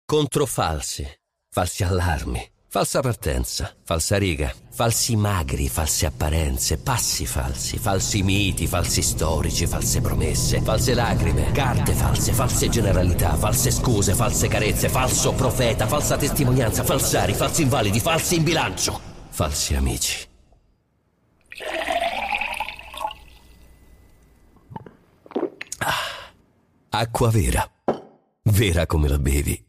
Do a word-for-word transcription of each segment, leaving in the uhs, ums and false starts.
Contro falsi, falsi allarmi, falsa partenza, falsa riga, falsi magri, false apparenze, passi falsi, falsi miti, falsi storici, false promesse, false lacrime, carte false, false generalità, false scuse, false carezze, falso profeta, falsa testimonianza, falsari, falsi invalidi, falsi in bilancio, falsi amici. Ah, acqua vera, vera come la bevi.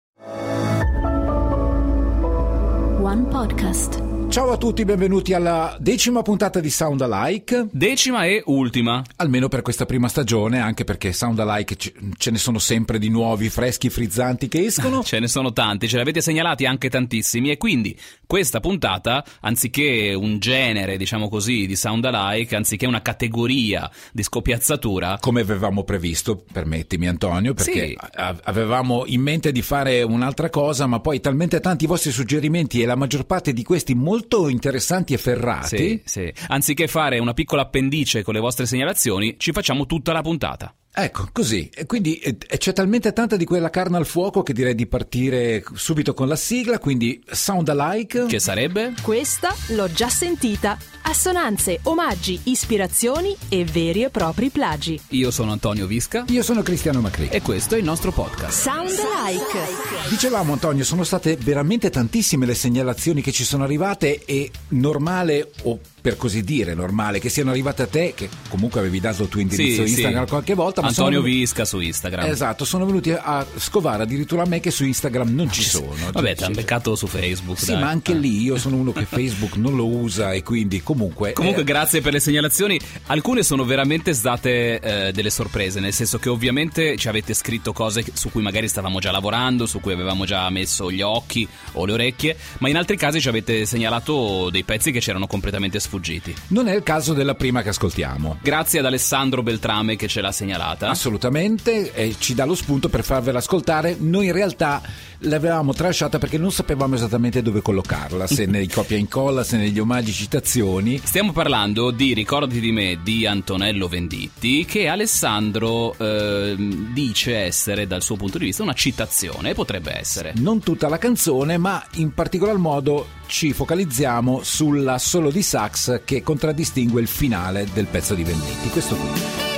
One Podcast. Ciao a tutti, benvenuti alla decima puntata di Sound Alike. Decima e ultima. Almeno per questa prima stagione, anche perché Sound Alike ce ne sono sempre di nuovi, freschi, frizzanti che escono. Ce ne sono tanti, ce ne avete segnalati anche tantissimi e quindi questa puntata, anziché un genere, diciamo così, di Sound Alike, anziché una categoria di scopiazzatura, come avevamo previsto, permettimi Antonio, perché sì. avevamo in mente di fare un'altra cosa, ma poi talmente tanti i vostri suggerimenti e la maggior parte di questi molto molto interessanti e ferrati. Sì, sì. Anziché fare una piccola appendice con le vostre segnalazioni, ci facciamo tutta la puntata. Ecco, così. E quindi e, e c'è talmente tanta di quella carne al fuoco che direi di partire subito con la sigla, quindi Sound Alike. Che sarebbe? Questa l'ho già sentita. Assonanze, omaggi, ispirazioni e veri e propri plagi. Io sono Antonio Visca. Io sono Cristiano Macri. E questo è il nostro podcast. Sound Alike. Dicevamo, Antonio, sono state veramente tantissime le segnalazioni che ci sono arrivate e normale, o per così dire normale, che siano arrivate a te, che comunque avevi dato il tuo indirizzo sì, Instagram sì. qualche volta. Ma Antonio sono... Visca su Instagram. Esatto, sono venuti a scovare addirittura a me che su Instagram non ci sono. Vabbè, ti hanno beccato su Facebook. Sì, dai. ma anche lì io sono uno che Facebook non lo usa e quindi comunque... Comunque eh... grazie per le segnalazioni. Alcune sono veramente state eh, delle sorprese, nel senso che ovviamente ci avete scritto cose su cui magari stavamo già lavorando, su cui avevamo già messo gli occhi o le orecchie, ma in altri casi ci avete segnalato dei pezzi che c'erano completamente sfuggiti. Non è il caso della prima che ascoltiamo. Grazie ad Alessandro Beltrame che ce l'ha segnalata. Assolutamente, e ci dà lo spunto per farvela ascoltare. Noi in realtà l'avevamo trasciata perché non sapevamo esattamente dove collocarla, se nei copia e incolla, se negli omaggi citazioni. Stiamo parlando di Ricordi di me di Antonello Venditti, che Alessandro eh, dice essere dal suo punto di vista una citazione, potrebbe essere. Non tutta la canzone, ma in particolar modo ci focalizziamo sulla solo di sax che contraddistingue il finale del pezzo di Venditti, questo qui.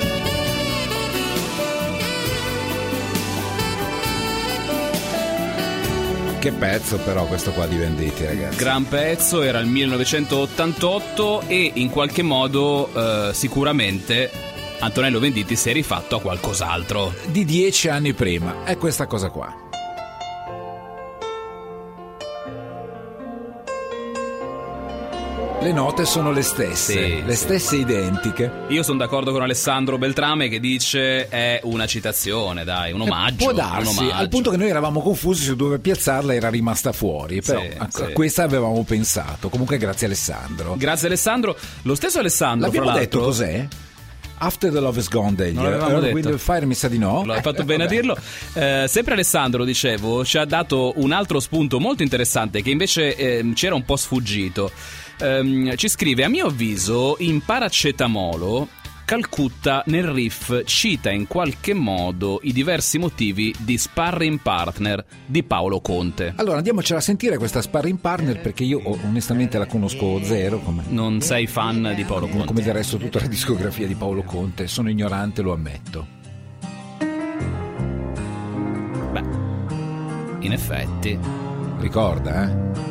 Che pezzo però questo qua di Venditti, ragazzi. Gran pezzo, era il millenovecentottantotto e in qualche modo eh, sicuramente Antonello Venditti si è rifatto a qualcos'altro. Di dieci anni prima, è questa cosa qua. Le note sono le stesse, sì, le sì. stesse identiche. Io sono d'accordo con Alessandro Beltrame che dice è una citazione, dai, un omaggio. Può darsi, un omaggio. al punto che noi eravamo confusi su dove piazzarla, era rimasta fuori, però sì, a sì. questa avevamo pensato. Comunque grazie Alessandro. Grazie Alessandro. Lo stesso Alessandro, L'abbiamo fra detto l'altro, cos'è? After the Love is Gone degli Non l'avevamo Earth, detto. Wind and Fire, mi sa di no. L'hai fatto Eh, bene vabbè. a dirlo. Eh, sempre Alessandro, dicevo, ci ha dato un altro spunto molto interessante che invece eh, c'era un po' sfuggito. Ehm, ci scrive: a mio avviso in Paracetamolo Calcutta nel riff cita in qualche modo i diversi motivi di Sparring Partner di Paolo Conte. Allora andiamocela a sentire questa Sparring Partner, perché io onestamente la conosco zero, come, Non sei fan di Paolo Conte? come del resto tutta la discografia di Paolo Conte. Sono ignorante, lo ammetto. Beh, in effetti. Ricorda, eh?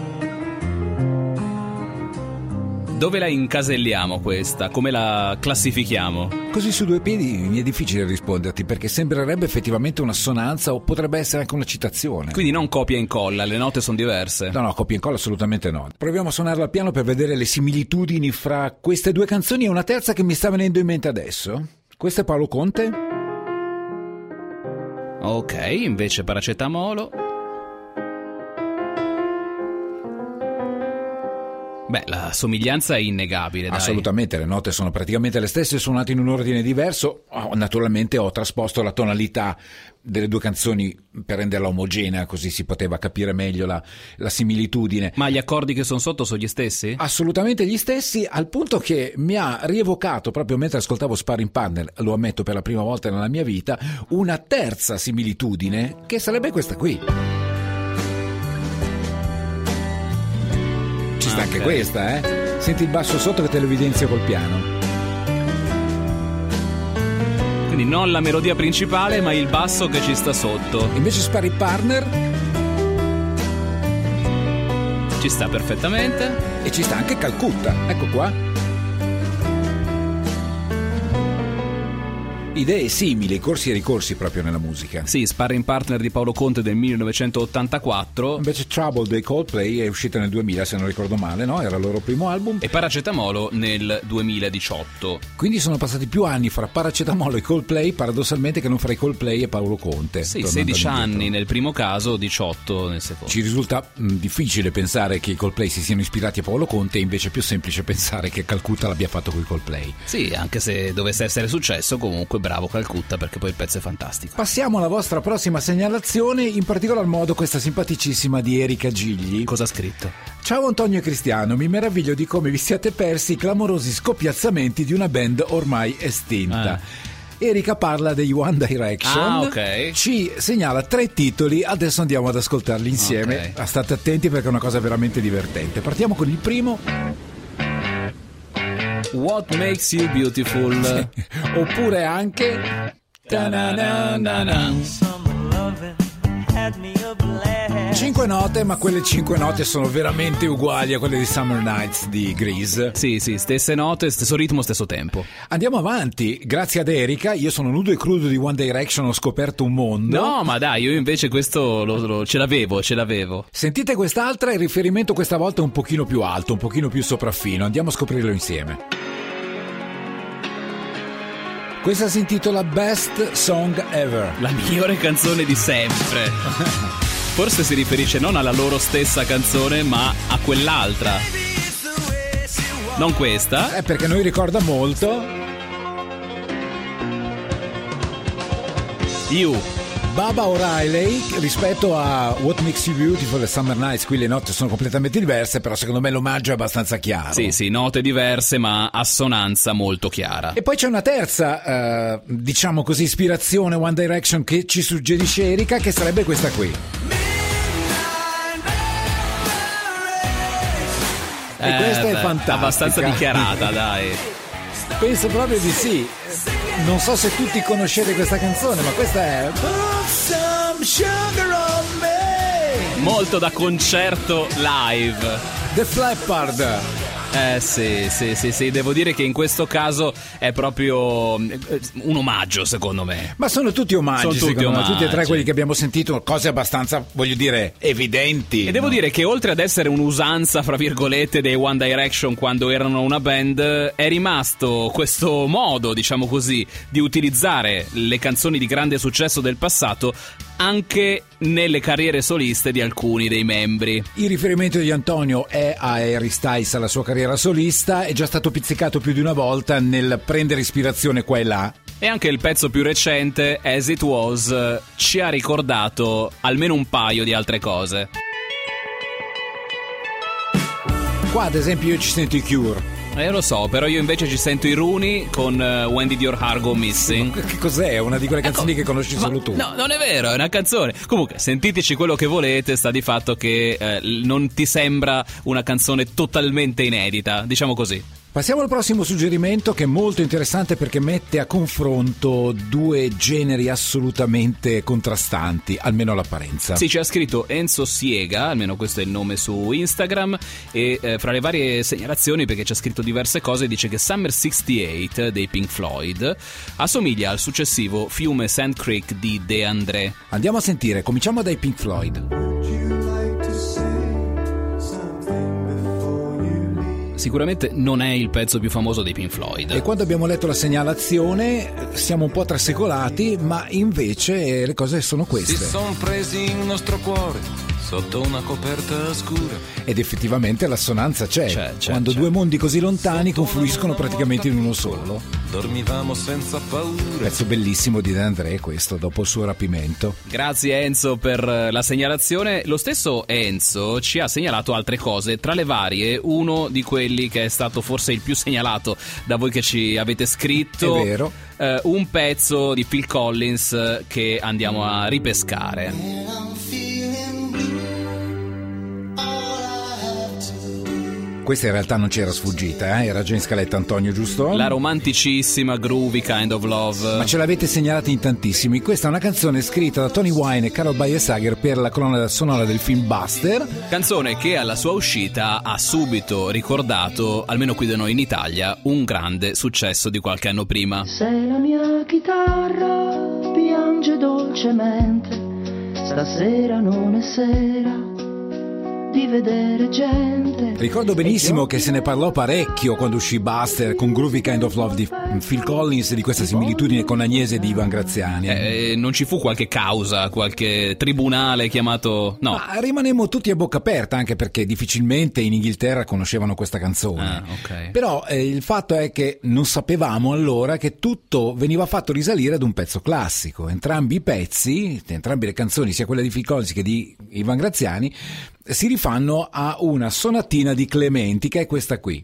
Dove la incaselliamo questa? Come la classifichiamo? Così su due piedi mi è difficile risponderti, perché sembrerebbe effettivamente un'assonanza o potrebbe essere anche una citazione. Quindi non copia e incolla, le note sono diverse. No, no, copia e incolla assolutamente no. Proviamo a suonarla al piano per vedere le similitudini fra queste due canzoni e una terza che mi sta venendo in mente adesso. Questo è Paolo Conte. Ok, invece Paracetamolo. Beh, la somiglianza è innegabile, dai. Assolutamente, le note sono praticamente le stesse, suonate in un ordine diverso. Oh, naturalmente ho trasposto la tonalità delle due canzoni per renderla omogenea, così si poteva capire meglio la, la similitudine. Ma gli accordi che sono sotto sono gli stessi? Assolutamente gli stessi, al punto che mi ha rievocato, proprio mentre ascoltavo Sparring Partner, lo ammetto per la prima volta nella mia vita, una terza similitudine che sarebbe questa qui. ci sta Ah, anche ok. questa, eh. Senti il basso sotto che te lo evidenzio col piano. Quindi non la melodia principale, ma il basso che ci sta sotto. Invece spari partner Ci sta perfettamente. e ci sta anche Calcutta, ecco qua. Idee simili, corsi e ricorsi proprio nella musica. Sì, sparring partner di Paolo Conte del millenovecentottantaquattro. Invece Trouble dei Coldplay è uscita nel duemila, se non ricordo male, no? Era il loro primo album. E Paracetamolo nel duemiladiciotto. Quindi sono passati più anni fra Paracetamolo e Coldplay, paradossalmente, che non fra i Coldplay e Paolo Conte. Sì, tornando sedici indietro. anni nel primo caso, diciotto nel secondo. Ci risulta mh, difficile pensare che i Coldplay si siano ispirati a Paolo Conte, invece è più semplice pensare che Calcutta l'abbia fatto con i Coldplay. Sì, anche se dovesse essere successo, comunque bravo Calcutta, perché poi il pezzo è fantastico. Passiamo alla vostra prossima segnalazione, in particolar modo questa simpaticissima di Erika Gigli. Cosa ha scritto? Ciao Antonio e Cristiano, mi meraviglio di come vi siate persi i clamorosi scoppiazzamenti di una band ormai estinta. Erika parla degli One Direction, Ah, ok. ci segnala tre titoli, adesso andiamo ad ascoltarli insieme. Ok. State attenti perché è una cosa veramente divertente. Partiamo con il primo, What Makes You Beautiful. oppure anche Ta-na-na-na-na. cinque note, ma quelle cinque note sono veramente uguali a quelle di Summer Nights di Grease. Sì, sì, stesse note, stesso ritmo, stesso tempo. Andiamo avanti, grazie ad Erika, io sono nudo e crudo di One Direction, ho scoperto un mondo. No, ma dai, io invece questo lo, lo- ce l'avevo, ce l'avevo. Sentite quest'altra, il riferimento questa volta è un pochino più alto, un pochino più sopraffino, andiamo a scoprirlo insieme. Questa si intitola Best Song Ever. La migliore canzone di sempre. Forse si riferisce non alla loro stessa canzone, ma a quell'altra. Non questa. Eh, perché noi ricorda molto You. Baba O'Reilly rispetto a What Makes You Beautiful e Summer Nights. Qui le note sono completamente diverse, però secondo me l'omaggio è abbastanza chiaro. Sì, sì, note diverse, ma assonanza molto chiara. E poi c'è una terza, eh, diciamo così, ispirazione One Direction che ci suggerisce Erika, che sarebbe questa qui. E questa è beh, fantastica. Abbastanza dichiarata, dai. Penso proprio di sì. Non so se tutti conoscete questa canzone, ma questa è Put some sugar on me. Molto da concerto live. The Flappard. Eh sì, sì, sì, sì, devo dire che in questo caso è proprio eh, un omaggio, secondo me. Ma sono tutti omaggi, Sono tutti secondo me, omaggi. tutti e tre quelli che abbiamo sentito, cose abbastanza, voglio dire, evidenti. E devo no? dire che oltre ad essere un'usanza, fra virgolette, dei One Direction quando erano una band, è rimasto questo modo, diciamo così, di utilizzare le canzoni di grande successo del passato anche nelle carriere soliste di alcuni dei membri. Il riferimento di Antonio è a Harry Styles, alla sua carriera solista, è già stato pizzicato più di una volta nel prendere ispirazione qua e là. E anche il pezzo più recente, As It Was, ci ha ricordato almeno un paio di altre cose. Qua ad esempio io ci sento i Cure. Eh, lo so, però io invece ci sento i Rooney con uh, When Did Your Heart Go Missing? Che cos'è? È una di quelle canzoni che conosci Ma- solo tu. No, non è vero, è una canzone. Comunque, sentiteci quello che volete, sta di fatto che eh, non ti sembra una canzone totalmente inedita, diciamo così. Passiamo al prossimo suggerimento, che è molto interessante perché mette a confronto due generi assolutamente contrastanti, almeno all'apparenza. Sì, ci ha scritto Enzo Siega, almeno questo è il nome su Instagram, e eh, fra le varie segnalazioni, perché ci ha scritto diverse cose, dice che Summer sessantotto dei Pink Floyd assomiglia al successivo Fiume Sand Creek di De André. Andiamo a sentire, cominciamo dai Pink Floyd. Sicuramente non è il pezzo più famoso dei Pink Floyd. E quando abbiamo letto la segnalazione siamo un po' trasecolati, ma invece le cose sono Si queste. son presi il nostro cuore sotto una coperta scura. Ed effettivamente l'assonanza c'è, C'è, c'è, quando c'è. due mondi così lontani confluiscono praticamente in uno solo. Dormivamo senza paura. Pezzo bellissimo di De André questo, dopo il suo rapimento. Grazie Enzo per la segnalazione. Lo stesso Enzo ci ha segnalato altre cose, tra le varie uno di quelli che è stato forse il più segnalato da voi che ci avete scritto. È vero. Eh, un pezzo di Phil Collins eh, che andiamo a ripescare. questa in realtà non c'era sfuggita, eh? Era già in scaletta, Antonio, giusto? La romanticissima Groovy Kind of Love. Ma ce l'avete segnalata in tantissimi. Questa è una canzone scritta da Tony Wine e Carol Bayer-Sager per la colonna sonora del film Buster. Canzone che alla sua uscita ha subito ricordato, almeno qui da noi in Italia, un grande successo di qualche anno prima. Se la mia chitarra piange dolcemente, stasera non è sera di vedere gente. Ricordo benissimo che se ne parlò parecchio quando uscì Buster con Groovy Kind of Love di Phil Collins, di questa similitudine con Agnese di Ivan Graziani. Eh, non ci fu qualche causa, qualche tribunale chiamato... No. Ma rimanemmo tutti a bocca aperta, anche perché difficilmente in Inghilterra conoscevano questa canzone. Ah, okay. Però eh, il fatto è che non sapevamo allora che tutto veniva fatto risalire ad un pezzo classico. Entrambi i pezzi, entrambe le canzoni, sia quella di Phil Collins che di Ivan Graziani, si rifanno a una sonatina di Clementi, che è questa qui.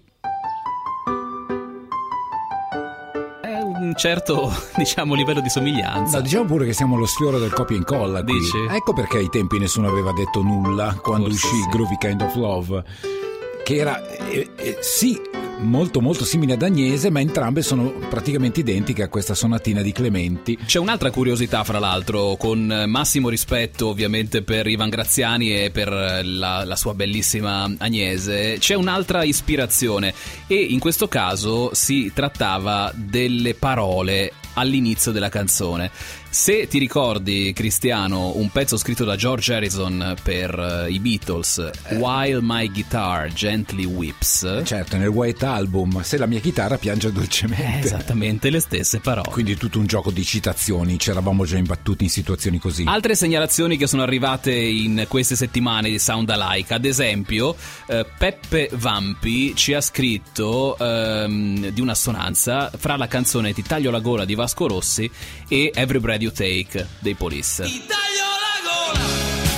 È un certo, diciamo, livello di somiglianza. No, diciamo pure che siamo allo sfioro del copia e incolla qui. Dici? Ecco perché ai tempi nessuno aveva detto nulla quando Forse uscì sì. Groovy Kind of Love, che era eh, eh, sì molto molto simile ad Agnese, ma entrambe sono praticamente identiche a questa sonatina di Clementi. C'è un'altra curiosità, fra l'altro, con massimo rispetto ovviamente per Ivan Graziani e per la, la sua bellissima Agnese. C'è un'altra ispirazione e in questo caso si trattava delle parole all'inizio della canzone. Se ti ricordi, Cristiano, un pezzo scritto da George Harrison per uh, i Beatles, While My Guitar Gently Weeps. Certo, nel White Album, se la mia chitarra piange dolcemente. Esattamente le stesse parole. Quindi tutto un gioco di citazioni, ci eravamo già imbattuti in situazioni così. Altre segnalazioni che sono arrivate in queste settimane di Sound Alike, ad esempio eh, Peppe Vampi ci ha scritto ehm, di un'assonanza fra la canzone Ti taglio la gola di Vasco Rossi e Every Breath You Take dei Police. Ti taglio la gola.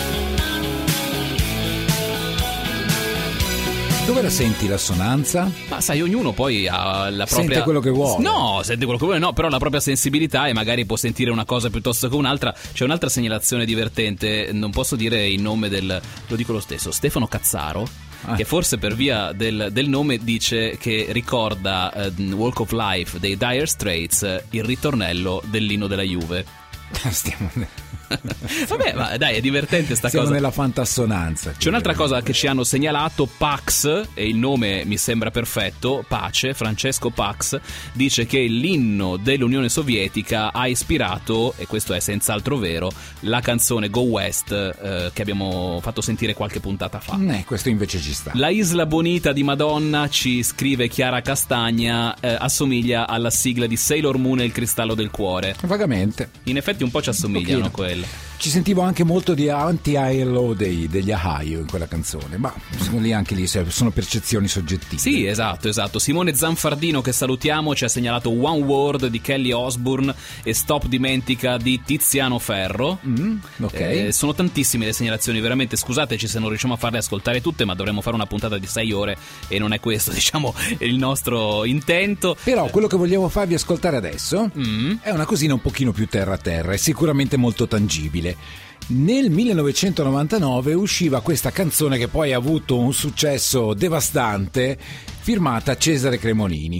Dove la senti l'assonanza? Ma sai, ognuno poi ha la propria... Sente quello che vuole. No, sente quello che vuole, no, però la propria sensibilità e magari può sentire una cosa piuttosto che un'altra. C'è un'altra segnalazione divertente, non posso dire il nome del... lo dico lo stesso, Stefano Cazzaro, ah. che forse per via del, del nome dice che ricorda uh, Walk of Life dei Dire Straits, uh, il ritornello dell'inno della Juve. Stiamo... Vabbè, ma dai, è divertente sta Siamo cosa. nella fantassonanza. C'è un'altra cosa che ci hanno segnalato, Pax, e il nome mi sembra perfetto, Pace, Francesco Pax, dice che l'inno dell'Unione Sovietica ha ispirato, e questo è senz'altro vero, la canzone Go West eh, che abbiamo fatto sentire qualche puntata fa. Eh, questo invece ci sta. La Isla Bonita di Madonna, ci scrive Chiara Castagna, eh, assomiglia alla sigla di Sailor Moon e il cristallo del cuore. Vagamente. In effetti un po' ci assomigliano quelle. Ci sentivo anche molto di anti-I L O dei, degli Ohio in quella canzone, ma lì anche lì sono percezioni soggettive. Sì, esatto, esatto. Simone Zanfardino, che salutiamo, ci ha segnalato One Word di Kelly Osbourne e Stop Dimentica di Tiziano Ferro. Mm, ok. Eh, sono tantissime le segnalazioni, veramente scusateci se non riusciamo a farle ascoltare tutte, ma dovremmo fare una puntata di sei ore e non è questo, diciamo, il nostro intento. Però quello che vogliamo farvi ascoltare adesso mm. è una cosina un pochino più terra a terra e sicuramente molto tangibile. Nel millenovecentonovantanove usciva questa canzone che poi ha avuto un successo devastante, firmata Cesare Cremonini.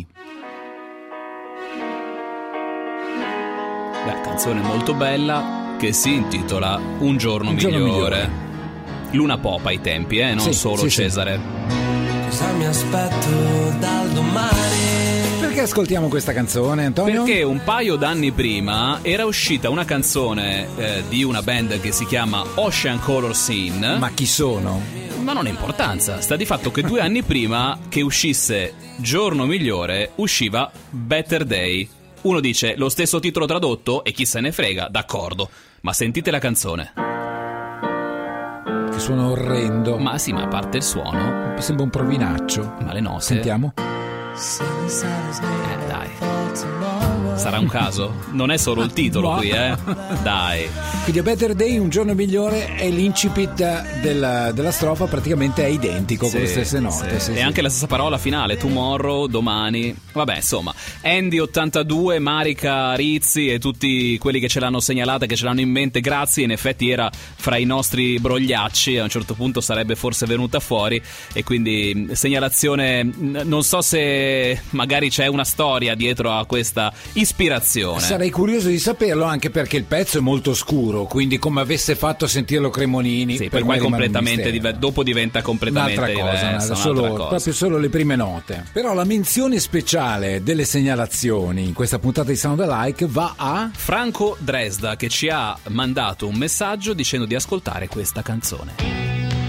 Beh, canzone molto bella che si intitola Un giorno, Un giorno migliore. migliore. Luna Pop ai tempi, eh, non Sì, solo sì, Cesare. Cosa mi aspetto dal domani? Perché ascoltiamo questa canzone, Antonio? Perché un paio d'anni prima era uscita una canzone eh, di una band che si chiama Ocean Color Scene. Ma chi sono? Ma non ha importanza, sta di fatto che due anni prima che uscisse Giorno Migliore usciva Better Day. Uno dice lo stesso titolo tradotto e chi se ne frega, d'accordo, ma sentite la canzone. Che suono orrendo. Ma sì, ma a parte il suono, Sembra un provinaccio. ma le note. Sentiamo. Eh, dai. Sarà un caso? Non è solo il titolo No. qui, eh? Dai. Quindi A Better Day, un giorno migliore, è l'incipit della, della strofa, praticamente è identico, con le Sì, stesse note. sì. Sì, e sì. anche la stessa parola finale, tomorrow, domani. Vabbè, insomma, Andy ottantadue, Marica Rizzi e tutti quelli che ce l'hanno segnalata, che ce l'hanno in mente, grazie. In effetti era fra i nostri brogliacci, a un certo punto sarebbe forse venuta fuori, e quindi segnalazione. Non so se magari c'è una storia dietro a questa ispirazione. Sarei curioso di saperlo, anche perché il pezzo è molto scuro, quindi come avesse fatto a sentirlo Cremonini. Sì, per poi qua me è rimane un completamente mistero. dive- dopo diventa completamente Un'altra cosa, diversa, un'altra- un'altra solo, cosa. proprio solo le prime note. Però la menzione speciale delle segnalazioni in questa puntata di Sound Alike va a Franco Dresda, che ci ha mandato un messaggio dicendo di ascoltare questa canzone.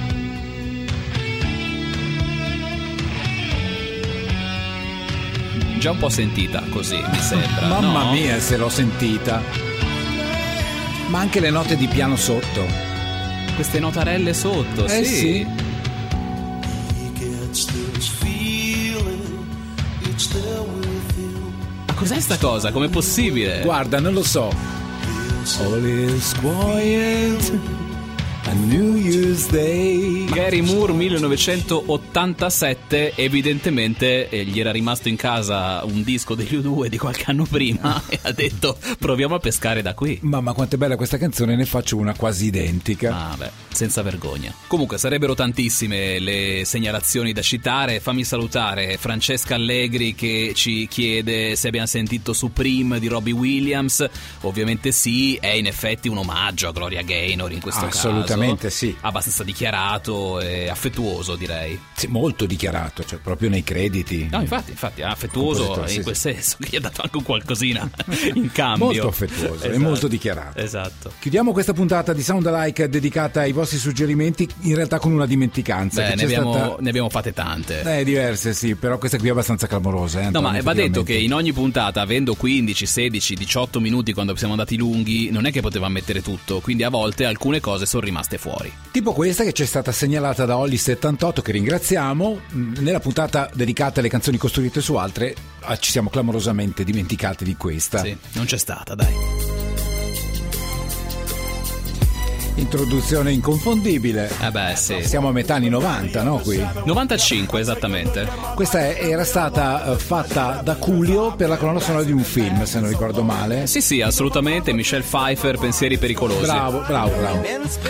Già un po' sentita così, mi sembra. Mamma no? mia, se l'ho sentita. Ma anche le note di piano sotto. Queste notarelle sotto, Eh sì. sì. Ma cos'è sta cosa? Com'è possibile? Guarda, non lo so. All is quiet. A New Year's Day. Gary Moore millenovecentottantasette, evidentemente eh, gli era rimasto in casa un disco degli U due di qualche anno prima e ha detto proviamo a pescare da qui. Mamma, quanto è bella questa canzone, ne faccio una quasi identica. Ah beh, senza vergogna. Comunque sarebbero tantissime le segnalazioni da citare. Fammi salutare Francesca Allegri, che ci chiede se abbiamo sentito Supreme di Robbie Williams. Ovviamente sì, è in effetti un omaggio a Gloria Gaynor in questo caso. Assolutamente sì. Abbastanza dichiarato e affettuoso, direi. Sì, molto dichiarato, cioè proprio nei crediti. No, infatti, infatti, affettuoso Compositore, in sì, quel sì. senso che gli ha dato anche un qualcosina in cambio. Molto affettuoso e Esatto. molto dichiarato. Esatto. Chiudiamo questa puntata di Sound Alike dedicata ai vostri suggerimenti, in realtà con una dimenticanza. Beh, che ne c'è abbiamo, stata... ne abbiamo fatte tante. Eh, diverse sì, però questa qui è abbastanza clamorosa. Eh, No, Antonio, ma va detto che effettivamente. in ogni puntata, avendo quindici, sedici, diciotto minuti quando siamo andati lunghi, non è che potevamo mettere tutto, quindi a volte alcune cose sono rimaste fuori. Tipo questa che ci è stata segnalata da Olli settantotto, che ringraziamo. Nella puntata dedicata alle canzoni costruite su altre ah, ci siamo clamorosamente dimenticati di questa. Sì, non c'è stata, dai. Introduzione inconfondibile. Eh beh, sì. Siamo a metà anni novanta, no? Qui. novantacinque, esattamente. Questa è- era stata eh, fatta da Coolio per la colonna sonora di un film, se non ricordo male. Sì, sì, assolutamente. Michelle Pfeiffer, Pensieri pericolosi. Bravo, bravo, bravo.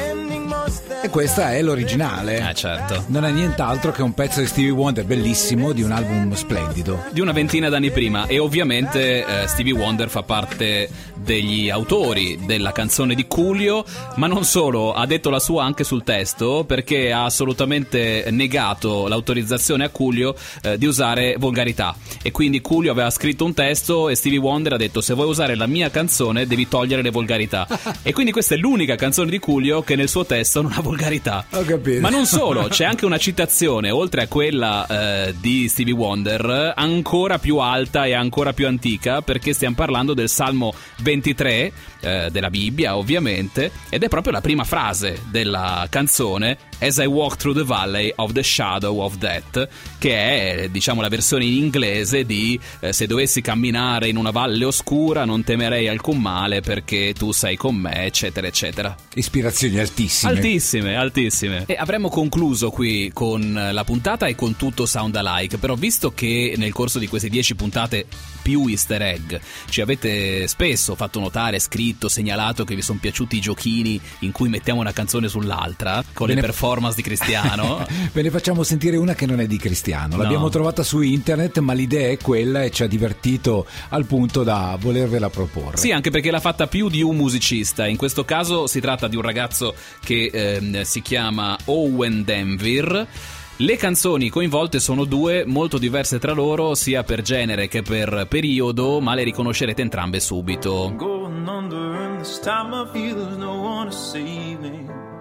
E questa è l'originale. Eh, certo. Non è nient'altro che un pezzo di Stevie Wonder bellissimo, di un album splendido. Di una ventina d'anni prima, e ovviamente eh, Stevie Wonder fa parte degli autori della canzone di Coolio, ma non solo, ha detto la sua anche sul testo, perché ha assolutamente negato l'autorizzazione a Coolio eh, di usare volgarità, e quindi Coolio aveva scritto un testo e Stevie Wonder ha detto: se vuoi usare la mia canzone devi togliere le volgarità. E quindi questa è l'unica canzone di Coolio che nel suo testo non ha volgarità. Ho capito. Ma non solo, c'è anche una citazione, oltre a quella eh, di Stevie Wonder, ancora più alta e ancora più antica, perché stiamo parlando del Salmo ventitré eh, della Bibbia, ovviamente, ed è proprio la prima frase della canzone, As I walk through the valley of the shadow of death, che è, diciamo, la versione in inglese di eh, se dovessi camminare in una valle oscura non temerei alcun male perché tu sei con me, eccetera eccetera. Ispirazioni altissime. Altissime, altissime. E avremmo concluso qui con la puntata e con tutto Sound Alike, però visto che nel corso di queste dieci puntate più easter egg ci avete spesso fatto notare, scritto, segnalato che vi sono piaciuti i giochini in cui mettiamo una canzone sull'altra con Ve le ne- performance di Cristiano. Ve ne facciamo sentire una che non è di Cristiano. No. L'abbiamo trovata su internet, ma l'idea è quella e ci ha divertito al punto da volervela proporre. Sì, anche perché l'ha fatta più di un musicista. In questo caso si tratta di un ragazzo che ehm, si chiama Owen Denver. Le canzoni coinvolte sono due, molto diverse tra loro, sia per genere che per periodo, ma le riconoscerete entrambe subito. Going under, and this time I feel there's no one to save me.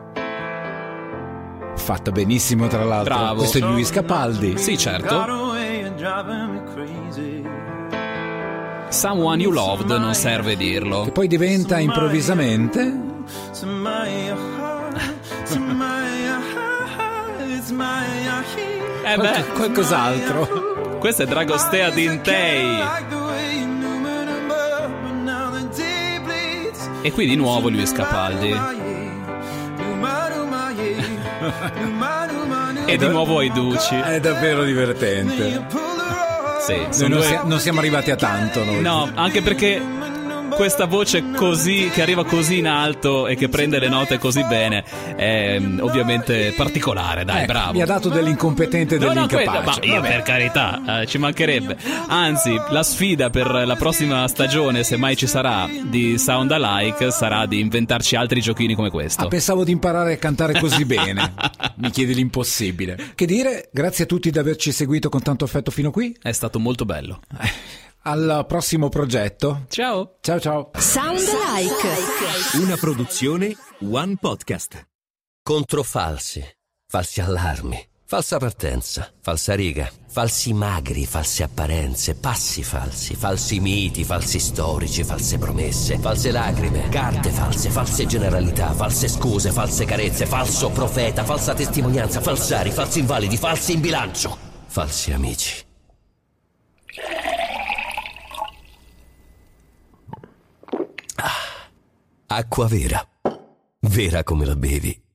Fatta benissimo, tra l'altro. Bravo. Questo è Luis Capaldi. Sì, Got certo. away and driving me crazy. Someone You Loved, non serve dirlo. Che poi diventa improvvisamente To my heart, to my heart, it's my heart. Eh beh, qualcos'altro. Questo è Dragostea Dintei. E qui di nuovo Luis Capaldi. E di nuovo ai Duci. È davvero divertente. Sì, Noi non, due... si- non siamo arrivati a tanto noi. No, anche perché questa voce così, che arriva così in alto e che prende le note così bene, è ovviamente particolare, dai, Ecco, bravo. mi ha dato dell'incompetente e No, no, quella, dell'incapace. ma io Vabbè. per carità, eh, ci mancherebbe. Anzi, la sfida per la prossima stagione, se mai ci sarà, di Sound Alike sarà di inventarci altri giochini come questo. Ah, pensavo di imparare a cantare così bene. Mi chiedi l'impossibile. Che dire, grazie a tutti di averci seguito con tanto affetto fino qui. È stato molto bello. Al prossimo progetto. Ciao. Ciao ciao. Sound Alike. Una produzione One Podcast. Contro falsi, falsi allarmi, falsa partenza, falsa riga, falsi magri, false apparenze, passi falsi, falsi miti, falsi storici, false promesse, false lacrime, carte false, false generalità, false scuse, false carezze, falso profeta, falsa testimonianza, falsari, falsi invalidi, falsi in bilancio, falsi amici. Ah, acqua vera, vera come la bevi.